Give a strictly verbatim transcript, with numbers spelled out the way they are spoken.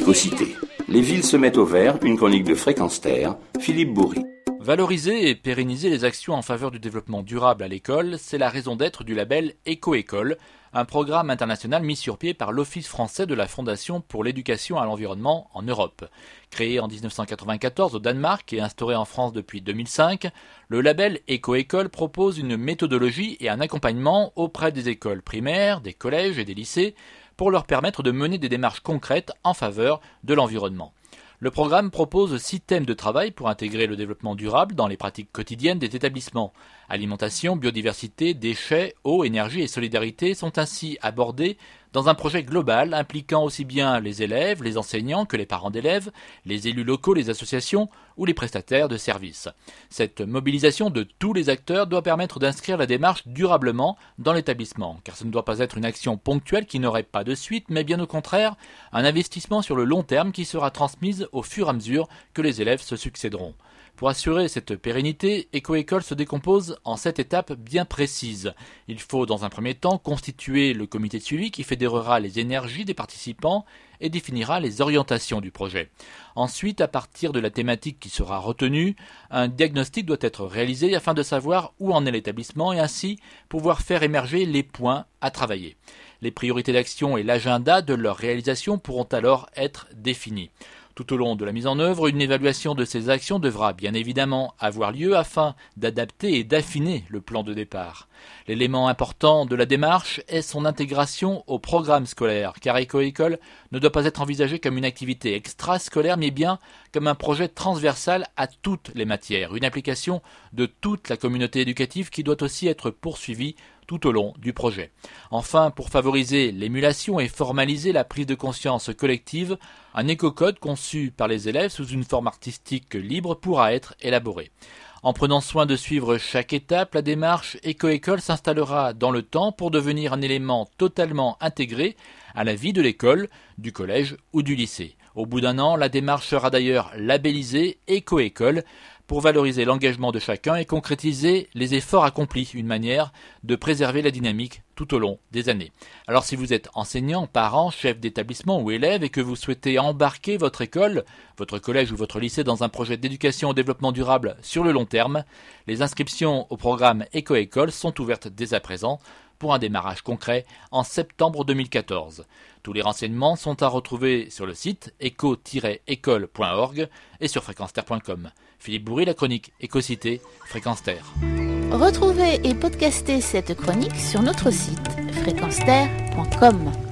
Écocité. Les villes se mettent au vert, une chronique de Fréquence Terre, Philippe Bourri. Valoriser et pérenniser les actions en faveur du développement durable à l'école, c'est la raison d'être du label Éco-École, un programme international mis sur pied par l'Office français de la Fondation pour l'éducation à l'environnement en Europe. Créé en dix-neuf cent quatre-vingt-quatorze au Danemark et instauré en France depuis deux mille cinq, le label Éco-École propose une méthodologie et un accompagnement auprès des écoles primaires, des collèges et des lycées pour leur permettre de mener des démarches concrètes en faveur de l'environnement. Le programme propose six thèmes de travail pour intégrer le développement durable dans les pratiques quotidiennes des établissements. Alimentation, biodiversité, déchets, eau, énergie et solidarité sont ainsi abordés dans un projet global impliquant aussi bien les élèves, les enseignants que les parents d'élèves, les élus locaux, les associations ou les prestataires de services. Cette mobilisation de tous les acteurs doit permettre d'inscrire la démarche durablement dans l'établissement, car ce ne doit pas être une action ponctuelle qui n'aurait pas de suite, mais bien au contraire, un investissement sur le long terme qui sera transmise au fur et à mesure que les élèves se succéderont. Pour assurer cette pérennité, Éco-École se décompose en sept étapes bien précises. Il faut dans un premier temps constituer le comité de suivi qui fédérera les énergies des participants et définira les orientations du projet. Ensuite, à partir de la thématique qui sera retenue, un diagnostic doit être réalisé afin de savoir où en est l'établissement et ainsi pouvoir faire émerger les points à travailler. Les priorités d'action et l'agenda de leur réalisation pourront alors être définis. Tout au long de la mise en œuvre, une évaluation de ces actions devra bien évidemment avoir lieu afin d'adapter et d'affiner le plan de départ. L'élément important de la démarche est son intégration au programme scolaire, car Éco-École ne doit pas être envisagée comme une activité extrascolaire, mais bien comme un projet transversal à toutes les matières, une application de toute la communauté éducative qui doit aussi être poursuivie tout au long du projet. Enfin, pour favoriser l'émulation et formaliser la prise de conscience collective, un éco-code conçu par les élèves sous une forme artistique libre pourra être élaboré. En prenant soin de suivre chaque étape, la démarche Éco-École s'installera dans le temps pour devenir un élément totalement intégré à la vie de l'école, du collège ou du lycée. Au bout d'un an, la démarche sera d'ailleurs labellisée Éco-École pour valoriser l'engagement de chacun et concrétiser les efforts accomplis, une manière de préserver la dynamique tout au long des années. Alors si vous êtes enseignant, parent, chef d'établissement ou élève et que vous souhaitez embarquer votre école, votre collège ou votre lycée dans un projet d'éducation au développement durable sur le long terme, les inscriptions au programme Éco-École sont ouvertes dès à présent pour un démarrage concret en septembre deux mille quatorze. Tous les renseignements sont à retrouver sur le site éco tiret école point org et sur fréquence terre point com. Philippe Bourri, la chronique Écocité, Fréquence Terre. Retrouvez et podcastez cette chronique sur notre site fréquence terre point com.